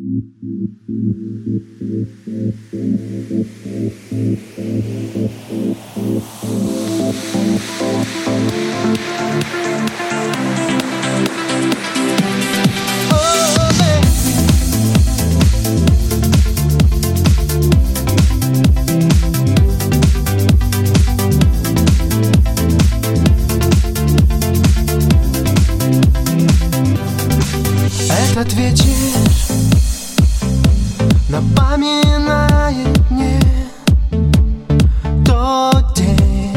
Этот вечер напоминает мне тот день,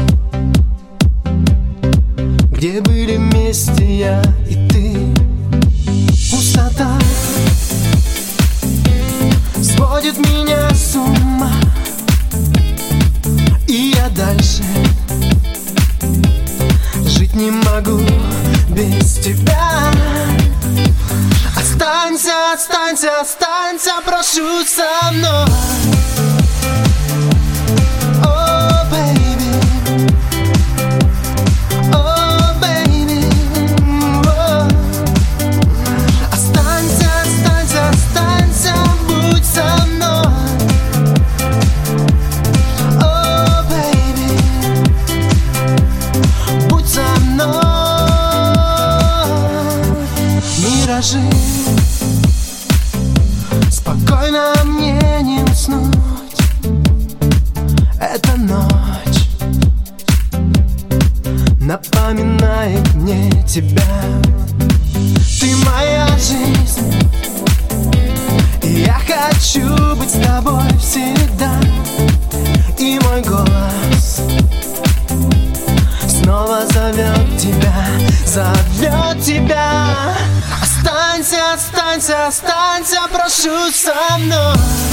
где были вместе я и ты. Пустота сводит меня с ума, и я дальше жить не могу без тебя. Останься, останься, останься, прошу, со мной. Oh, baby. Oh, baby. Oh. Останься, останься, останься, будь со мной. Oh, baby. Будь со мной. Миражи, спокойно мне не уснуть. Эта ночь напоминает мне тебя. Ты моя жизнь, и я хочу быть с тобой всегда. И мой голос снова зовет тебя, зовет тебя. Останься, останься, останься, прошу, со мной.